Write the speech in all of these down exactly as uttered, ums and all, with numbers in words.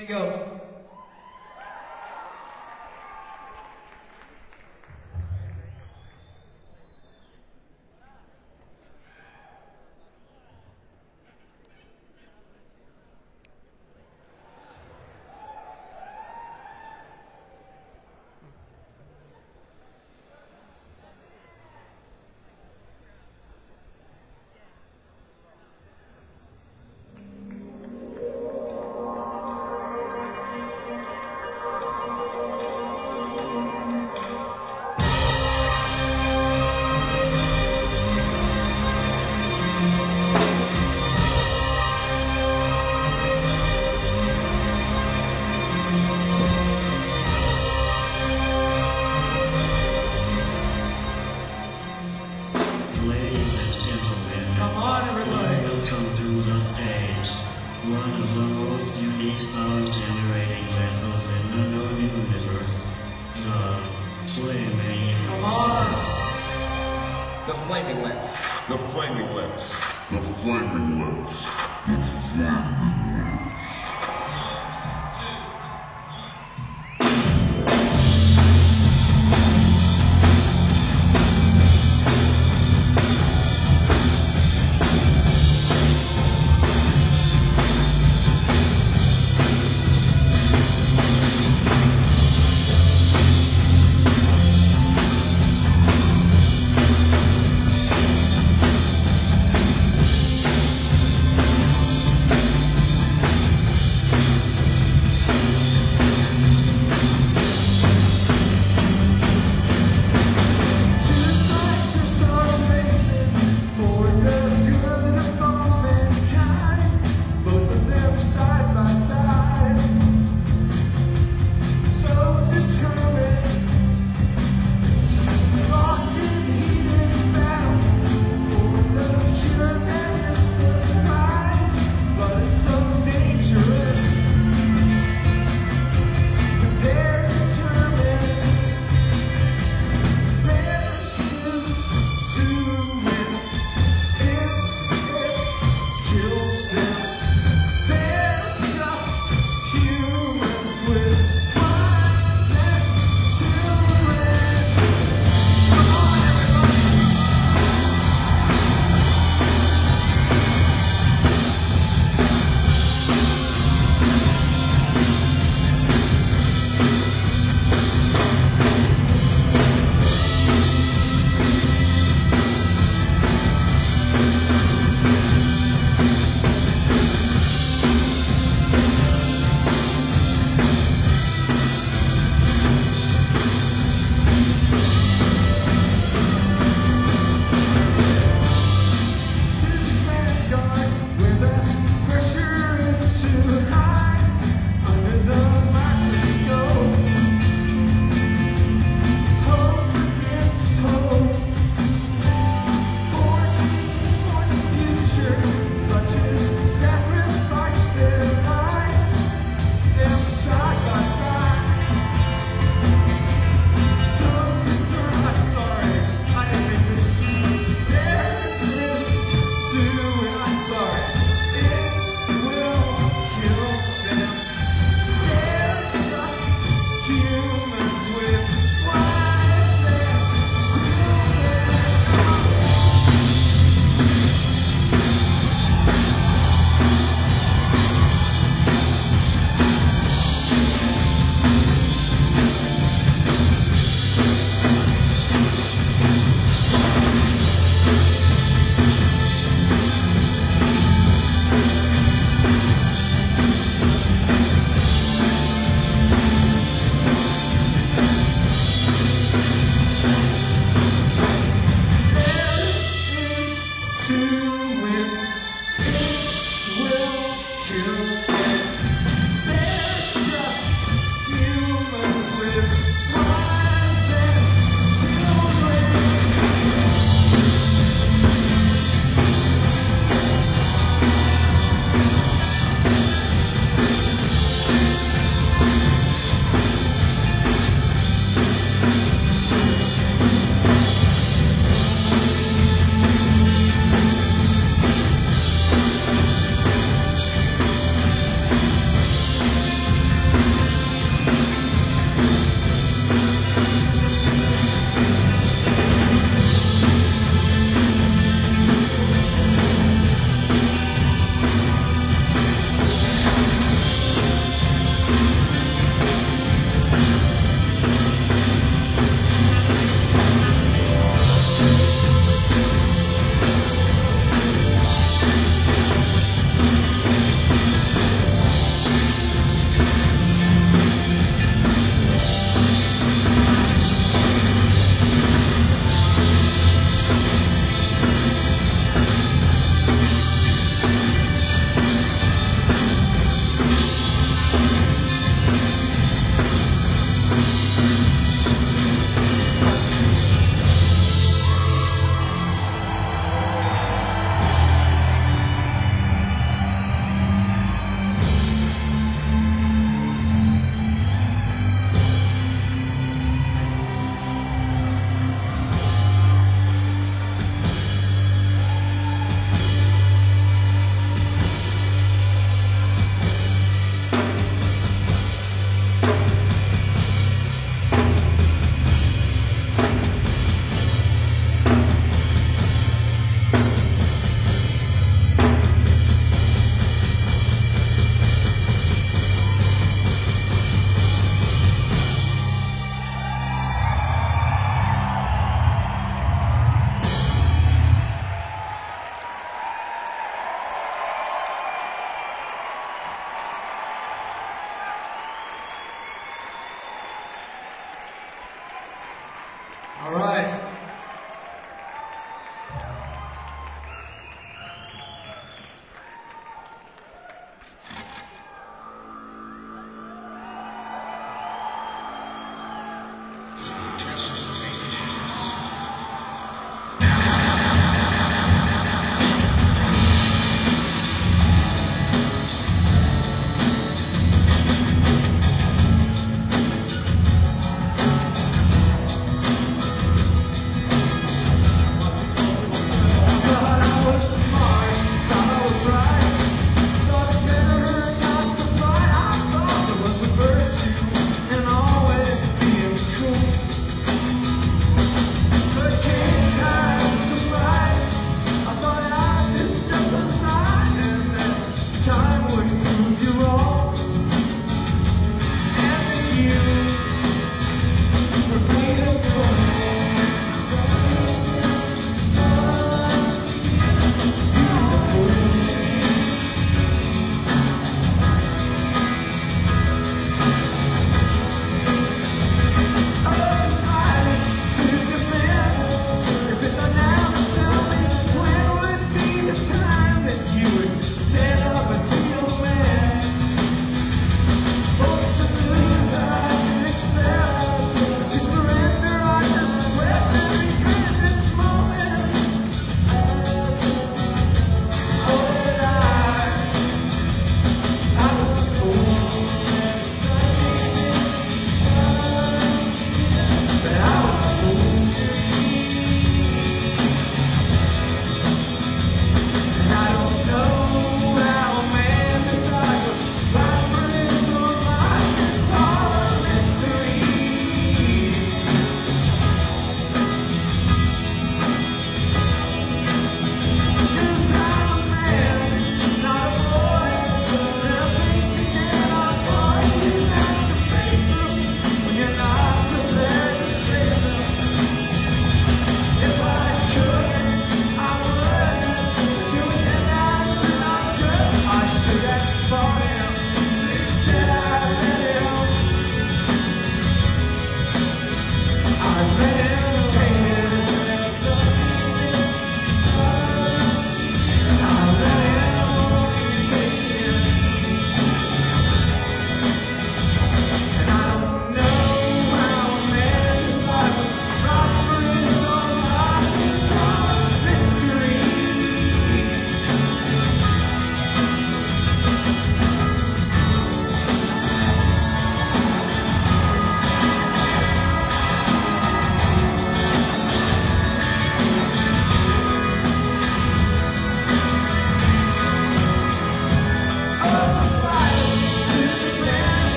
to go. The Flaming Lips. The Flaming Lips. The Flaming Lips. The Flaming Lips.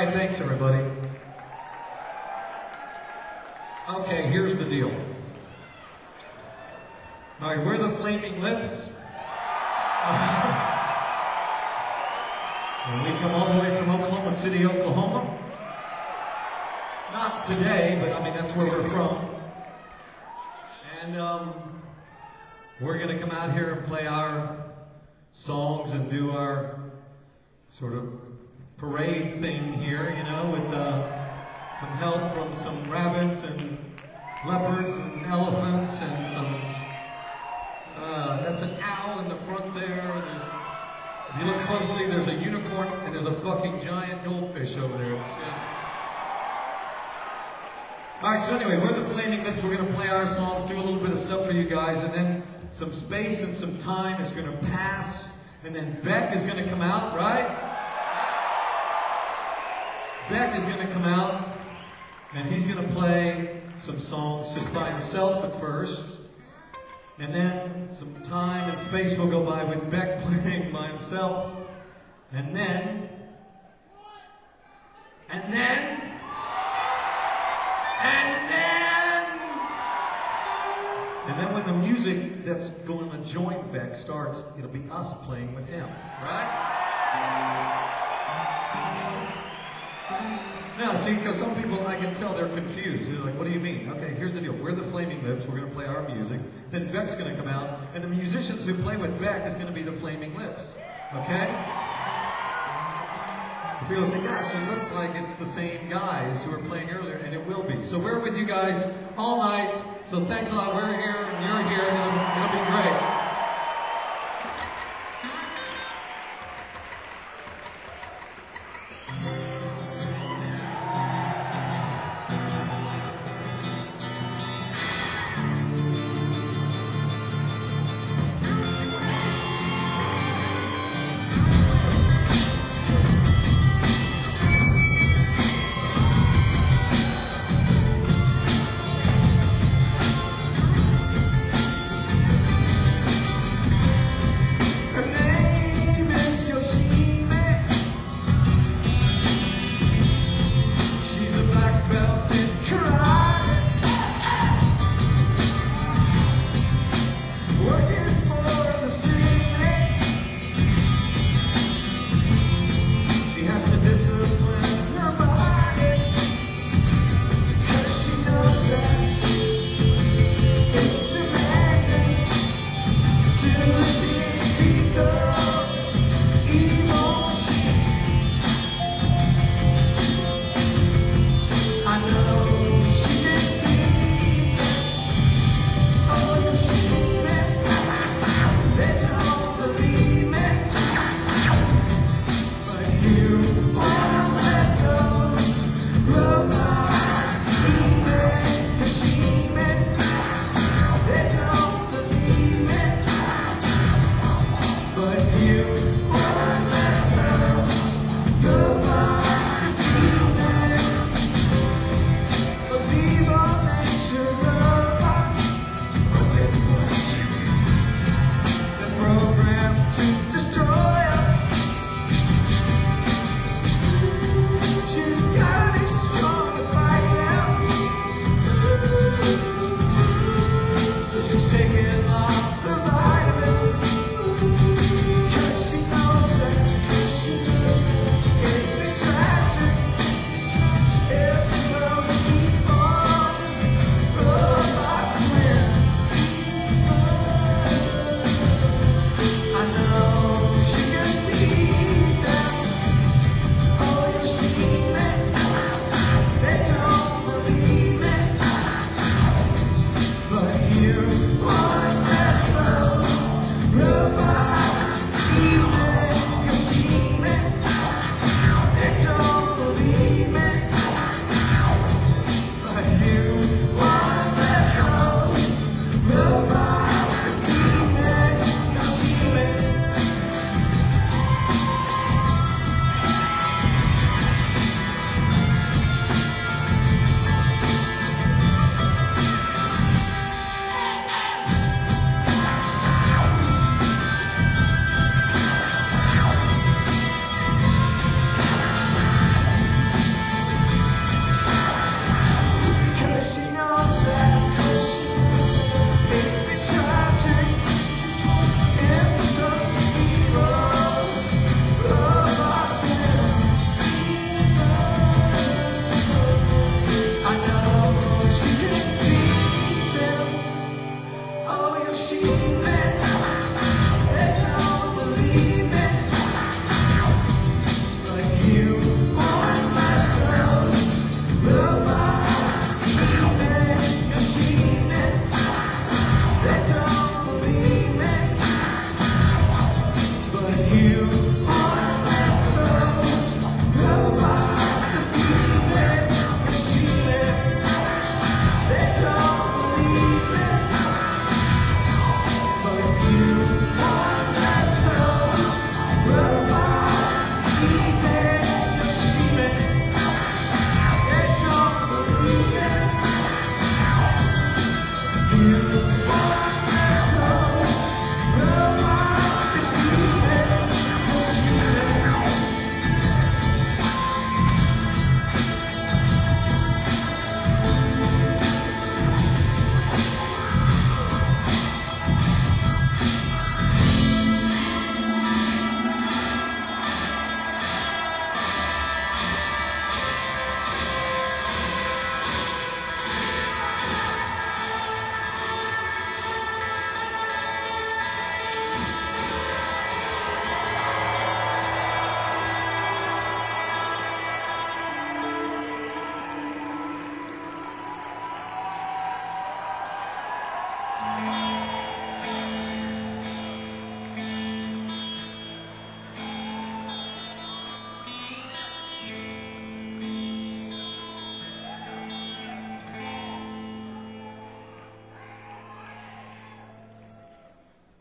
right, thanks everybody. Okay, here's the deal. All right, we're the Flaming Lips. And we come all the way from Oklahoma City, Oklahoma. Not today, but I mean, that's where we're from. And um, we're going to come out here and play our songs and do our sort of parade thing here, you know, with uh, some help from some rabbits and leopards and elephants and some, uh, that's an owl in the front there. There's, if you look closely, there's a unicorn and there's a fucking giant goldfish over there. It's, yeah. All right, so anyway, we're the Flaming Lips. We're going to play our songs, do a little bit of stuff for you guys, and then some space and some time is going to pass, and then Beck is going to come out, right? Beck is going to come out, and he's going to play some songs just by himself at first, and then some time and space will go by with Beck playing by himself, and then, and then, and then, and then when the music that's going to join Beck starts, it'll be us playing with him, right? Now, see, because some people, I can tell they're confused. They're like, what do you mean? Okay, here's the deal. We're the Flaming Lips. We're going to play our music. Then Beck's going to come out, and the musicians who play with Beck is going to be the Flaming Lips. Okay? People say, gosh, it looks like it's the same guys who were playing earlier, and it will be. So we're with you guys all night. So thanks a lot. We're here, and you're here. It'll, it'll be great. Thank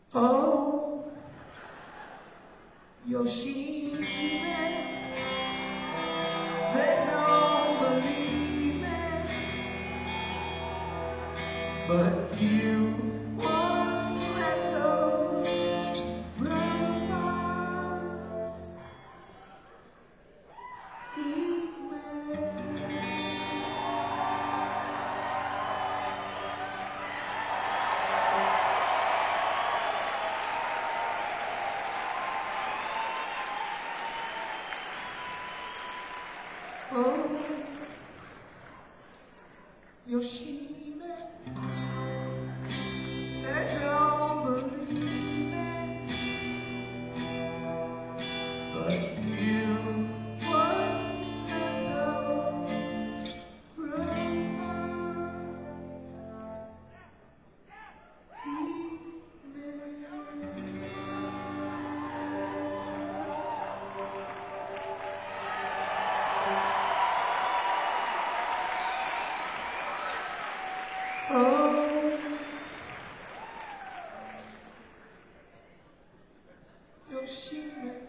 Oh, Yoshime, they don't believe me, but you won't let those robots eat me. Oh, Yoshime, they don't believe me, but you won't let those robots eat me. Oh, Yoshime.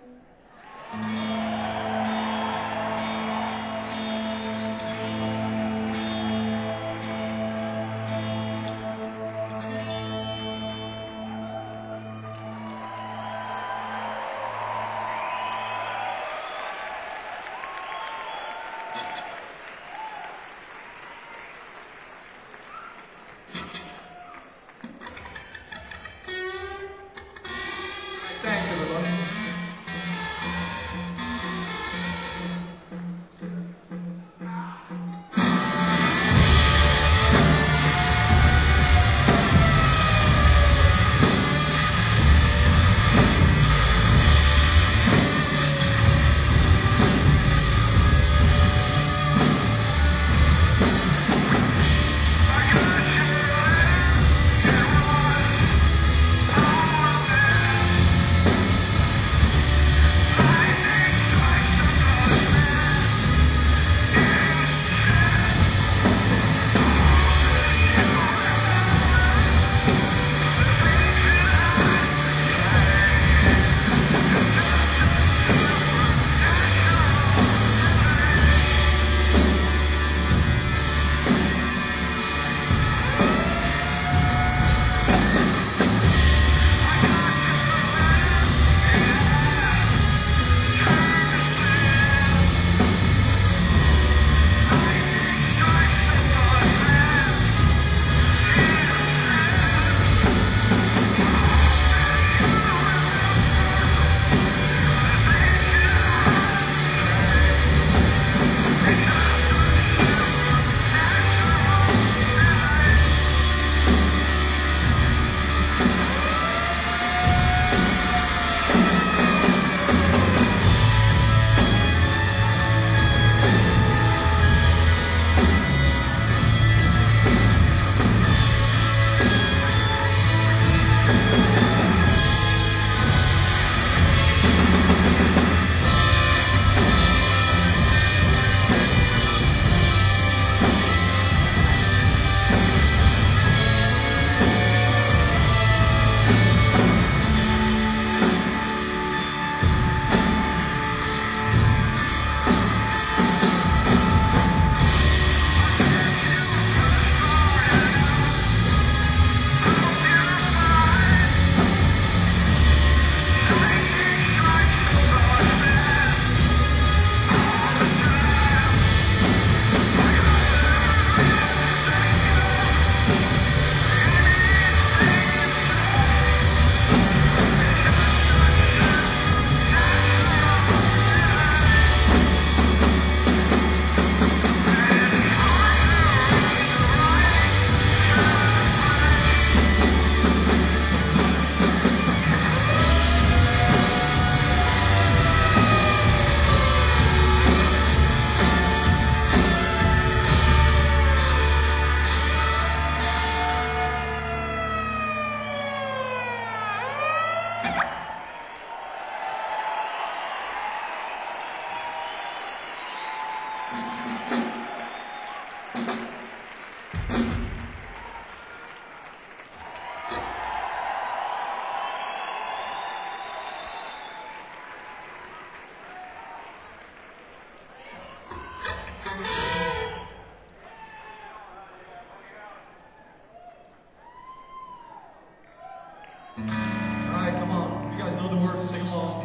Alright, come on. If you guys know the words, sing along.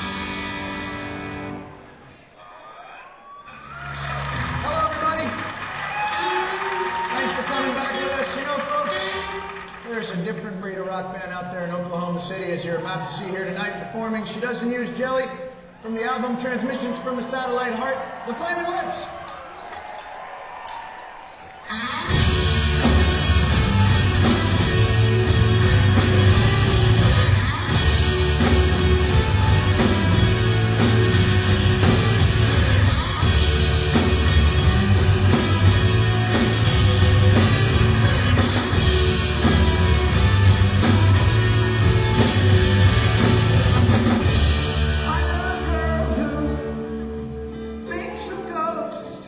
Hello, everybody. Thanks for coming back with us. You know, folks, there's a different breed of rock band out there in Oklahoma City, as you're about to see here tonight performing. She doesn't use jelly. From the album Transmissions from a Satellite Heart, The Flaming Lips. I love a girl who thinks of ghosts.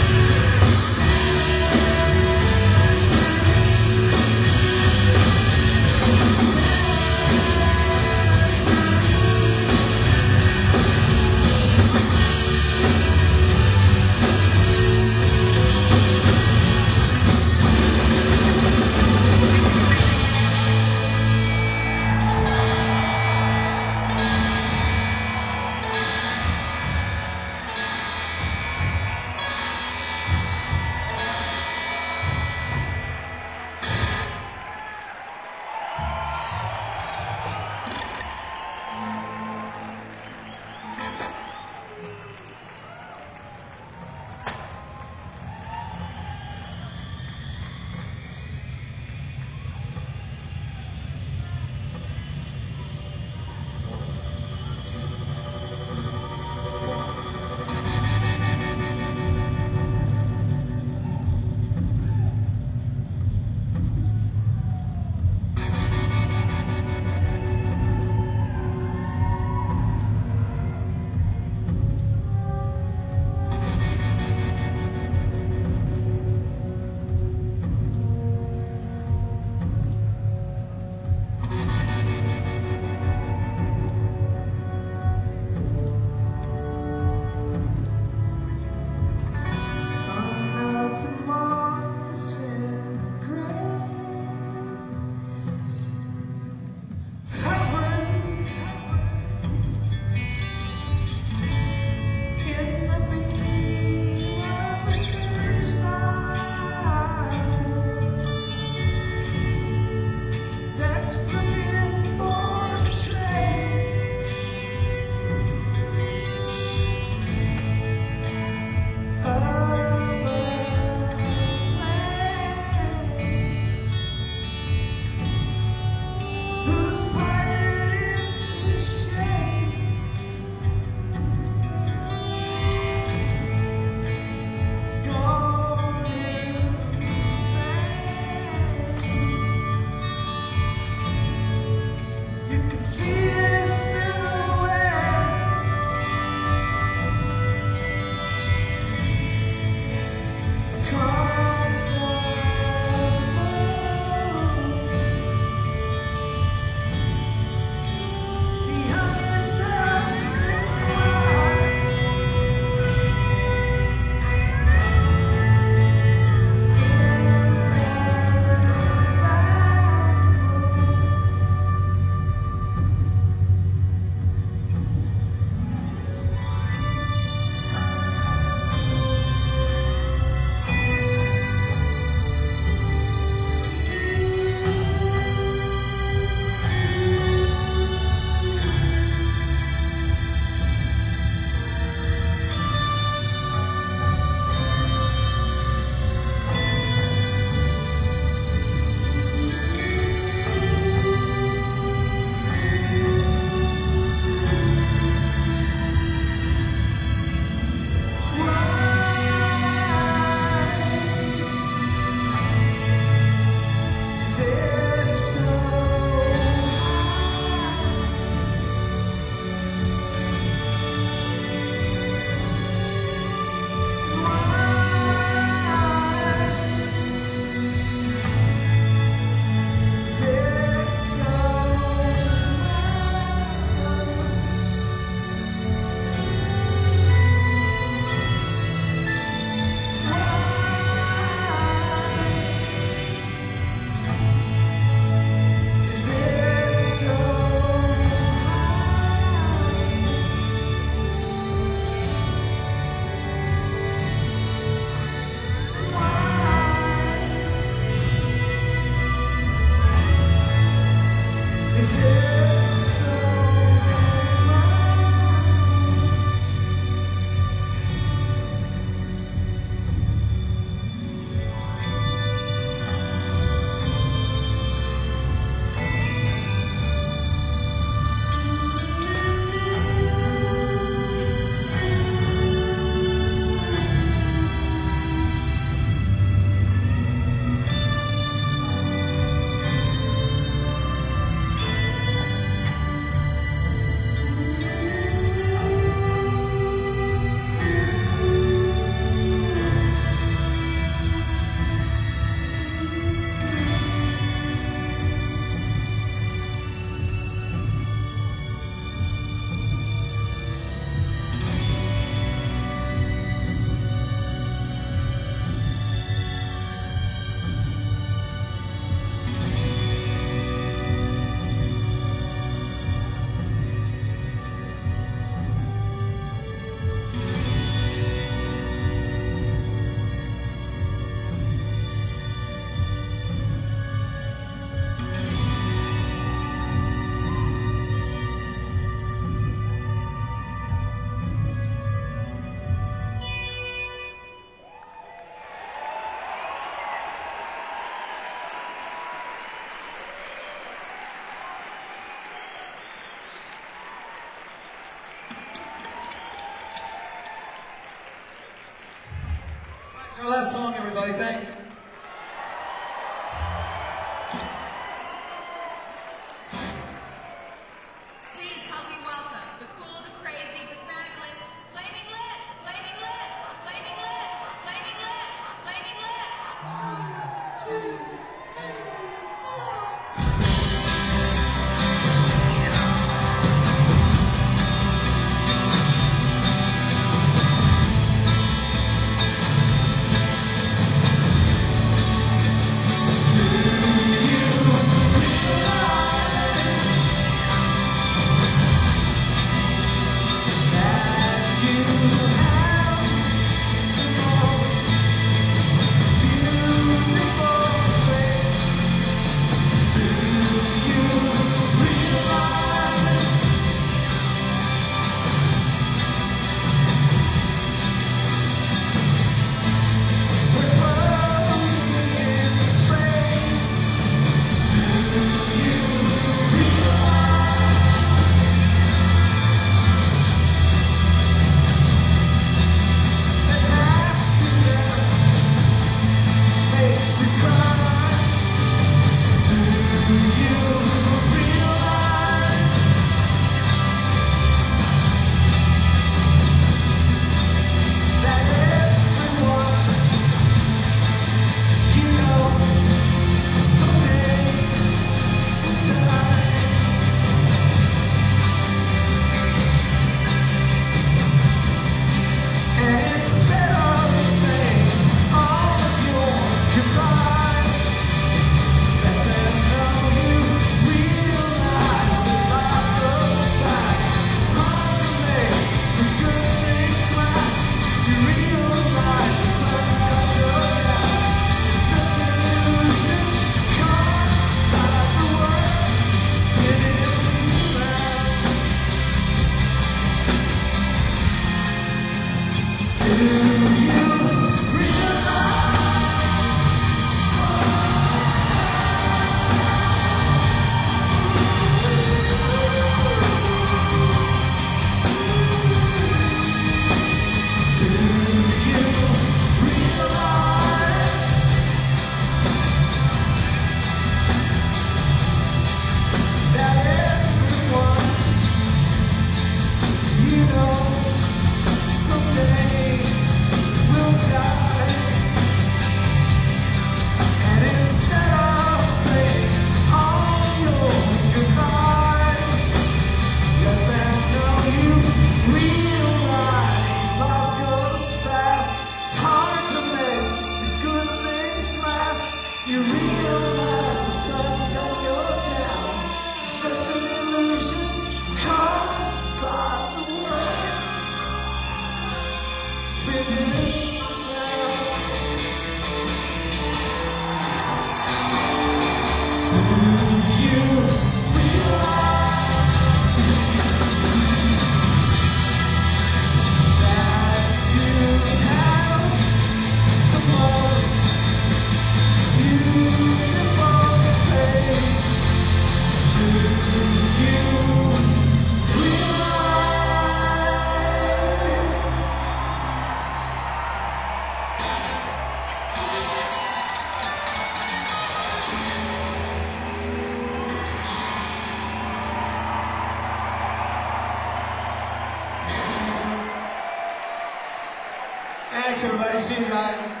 Thanks, everybody. See you tonight.